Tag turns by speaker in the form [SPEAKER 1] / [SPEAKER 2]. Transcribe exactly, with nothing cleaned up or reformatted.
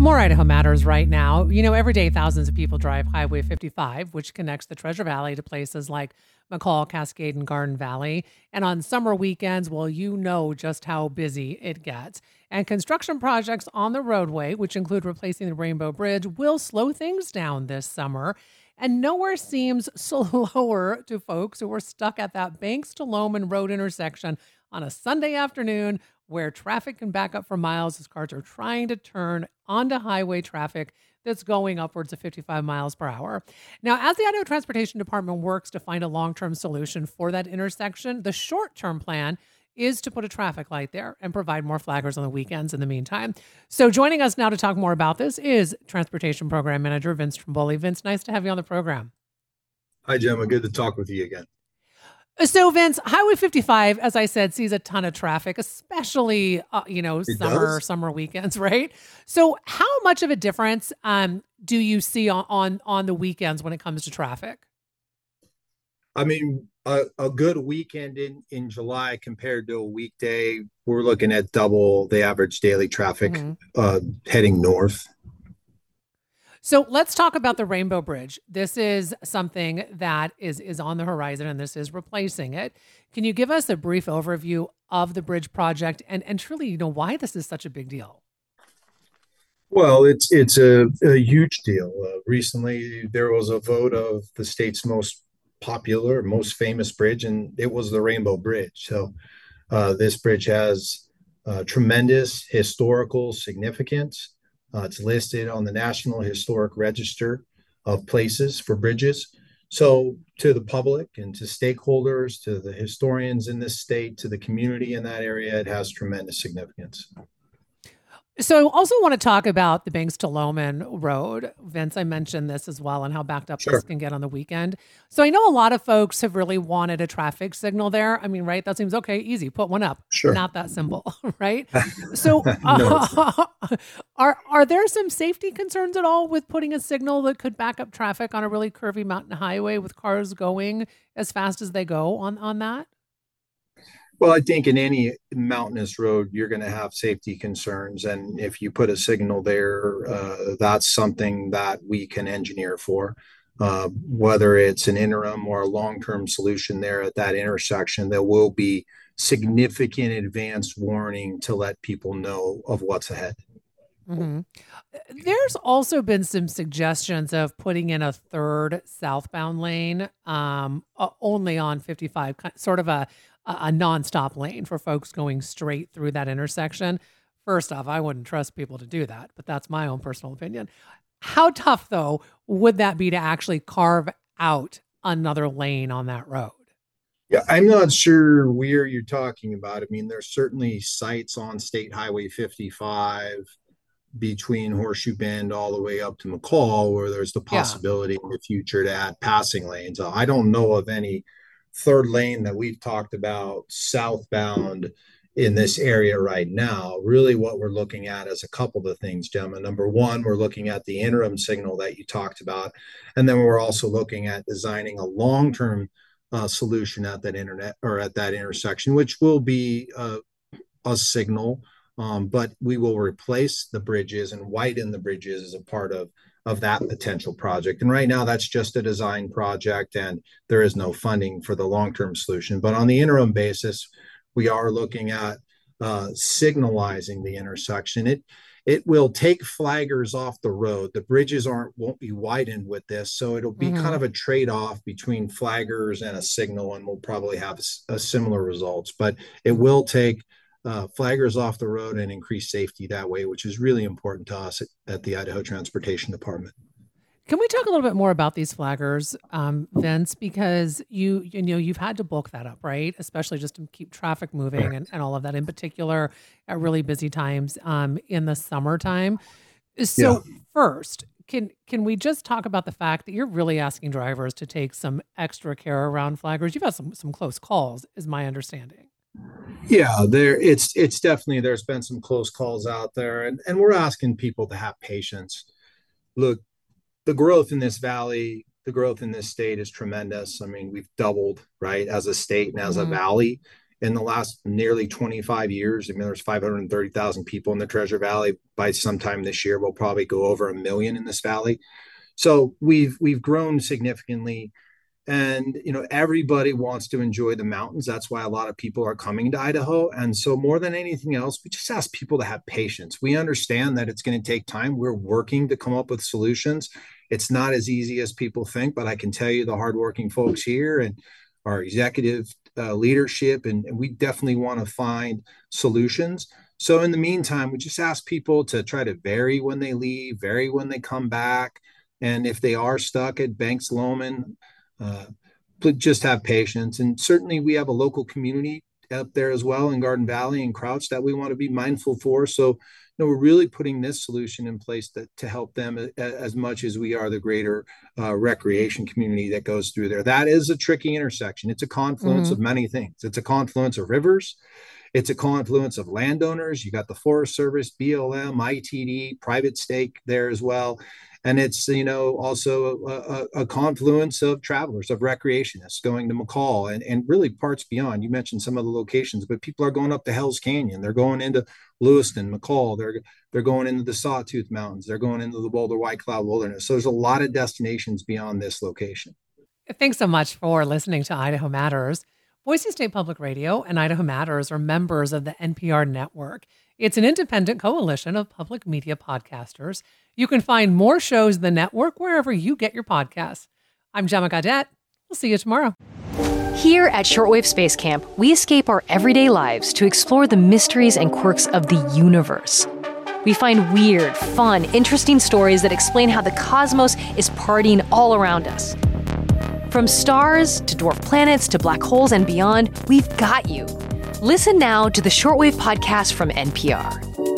[SPEAKER 1] More Idaho Matters right now. You know, every day thousands of people drive Highway fifty-five, which connects the Treasure Valley to places like McCall, Cascade, and Garden Valley. And on summer weekends, well, you know just how busy it gets. And construction projects on the roadway, which include replacing the Rainbow Bridge, will slow things down this summer. And nowhere seems slower to folks who are stuck at that Banks to Loman Road intersection on a Sunday afternoon where traffic can back up for miles as cars are trying to turn onto highway traffic that's going upwards of fifty-five miles per hour. Now, as the Idaho Transportation Department works to find a long-term solution for that intersection, the short-term plan is to put a traffic light there and provide more flaggers on the weekends in the meantime. So joining us now to talk more about this is Transportation Program Manager Vince Trimboli. Vince, nice to have you on the program.
[SPEAKER 2] Hi, Gemma. Good to talk with you again.
[SPEAKER 1] So, Vince, Highway fifty-five, as I said, sees a ton of traffic, especially, uh, you know,
[SPEAKER 2] It
[SPEAKER 1] summer
[SPEAKER 2] does?
[SPEAKER 1] summer weekends, right? So how much of a difference um, do you see on, on, on the weekends when it comes to traffic?
[SPEAKER 2] I mean, a, a good weekend in, in July compared to a weekday, we're looking at double the average daily traffic
[SPEAKER 1] Mm-hmm.
[SPEAKER 2] uh, heading north.
[SPEAKER 1] So let's talk about the Rainbow Bridge. This is something that is is on the horizon, and this is replacing it. Can you give us a brief overview of the bridge project and, and truly, you know, why this is such a big deal?
[SPEAKER 2] Well, it's it's a, a huge deal. Uh, recently, there was a vote of the state's most popular, most famous bridge, and it was the Rainbow Bridge. So uh, this bridge has uh, tremendous historical significance. Uh, it's listed on the National Historic Register of Places for Bridges. So, to the public and to stakeholders, to the historians in this state, to the community in that area, it has tremendous significance.
[SPEAKER 1] So I also want to talk about the Banks to Loman Road. Vince, I mentioned this as well and how backed up this
[SPEAKER 2] Sure.
[SPEAKER 1] can get on the weekend. So I know a lot of folks have really wanted a traffic signal there. I mean, right? That seems okay, easy. Put one up.
[SPEAKER 2] Sure.
[SPEAKER 1] Not that simple, right? So
[SPEAKER 2] No, it's not.
[SPEAKER 1] uh, are are there some safety concerns at all with putting a signal that could back up traffic on a really curvy mountain highway with cars going as fast as they go on on that?
[SPEAKER 2] Well, I think in any mountainous road, you're going to have safety concerns. And if you put a signal there, uh, that's something that we can engineer for. Uh, whether it's an interim or a long term solution there at that intersection, there will be significant advanced warning to let people know of what's ahead.
[SPEAKER 1] hmm There's also been some suggestions of putting in a third southbound lane, um, uh, only on fifty-five, ki- sort of a a a nonstop lane for folks going straight through that intersection. First off, I wouldn't trust people to do that, but that's my own personal opinion. How tough, though, would that be to actually carve out another lane on that road?
[SPEAKER 2] Yeah, I'm not sure where you're talking about. I mean, there's certainly sites on State Highway fifty-five between Horseshoe Bend all the way up to McCall, where there's the
[SPEAKER 1] Yeah.
[SPEAKER 2] possibility in the future to add passing lanes. Uh, I don't know of any third lane that we've talked about southbound in this area right now. Really, what we're looking at is a couple of things, Gemma. Number one, we're looking at the interim signal that you talked about. And then we're also looking at designing a long term uh, solution at that internet or at that intersection, which will be uh, a signal, um, but we will replace the bridges and widen the bridges as a part of of that potential project. And right now, that's just a design project, and there is no funding for the long term solution. But on the interim basis, we are looking at uh, signalizing the intersection. It it will take flaggers off the road. The bridges aren't won't be widened with this, so it'll be kind
[SPEAKER 1] hmm
[SPEAKER 2] of a trade off between flaggers and a signal, and we'll probably have a, a similar results. But it will take uh, flaggers off the road and increase safety that way, which is really important to us at, at the Idaho Transportation Department.
[SPEAKER 1] Can we talk a little bit more about these flaggers, um, Vince? Because you you know you've had to bulk that up, right? Especially just to keep traffic moving and, and all of that. In particular, at really busy times um, in the summertime.
[SPEAKER 2] Yeah.
[SPEAKER 1] So first, can can we just talk about the fact that you're really asking drivers to take some extra care around flaggers? You've had some some close calls, is my understanding.
[SPEAKER 2] Yeah, there it's it's definitely there's been some close calls out there, and and we're asking people to have patience. Look, the growth in this valley, the growth in this state is tremendous. I mean, we've doubled, right, as a state and as a
[SPEAKER 1] hmm
[SPEAKER 2] valley in the last nearly twenty-five years. I mean, there's five hundred thirty thousand people in the Treasure Valley. By sometime this year, we'll probably go over a million in this valley. So we've we've grown significantly. And, you know, everybody wants to enjoy the mountains. That's why a lot of people are coming to Idaho. And so more than anything else, we just ask people to have patience. We understand that it's going to take time. We're working to come up with solutions. It's not as easy as people think, but I can tell you the hardworking folks here and our executive uh, leadership, and, and we definitely want to find solutions. So in the meantime, we just ask people to try to vary when they leave, vary when they come back. And if they are stuck at Banks Loman, Uh, just have patience. And certainly we have a local community up there as well in Garden Valley and Crouch that we want to be mindful for. So, you know, we're really putting this solution in place that, to help them a, as much as we are the greater uh, recreation community that goes through there. That is a tricky intersection. It's a confluence mm-hmm. of many things. It's a confluence of rivers. It's a confluence of landowners. You got the Forest Service, B L M, I T D, private stake there as well. And it's, you know, also a, a, a confluence of travelers, of recreationists going to McCall and, and really parts beyond. You mentioned some of the locations, but people are going up to Hell's Canyon. They're going into Lewiston, McCall. They're they're going into the Sawtooth Mountains. They're going into the Boulder White Cloud Wilderness. So there's a lot of destinations beyond this location.
[SPEAKER 1] Thanks so much for listening to Idaho Matters. Boise State Public Radio and Idaho Matters are members of the N P R network. It's an independent coalition of public media podcasters. You can find more shows in the network wherever you get your podcasts. I'm Gemma Gaudette. We'll see you tomorrow.
[SPEAKER 3] Here at Shortwave Space Camp, we escape our everyday lives to explore the mysteries and quirks of the universe. We find weird, fun, interesting stories that explain how the cosmos is partying all around us. From stars to dwarf planets to black holes and beyond, we've got you. Listen now to the Shortwave podcast from N P R.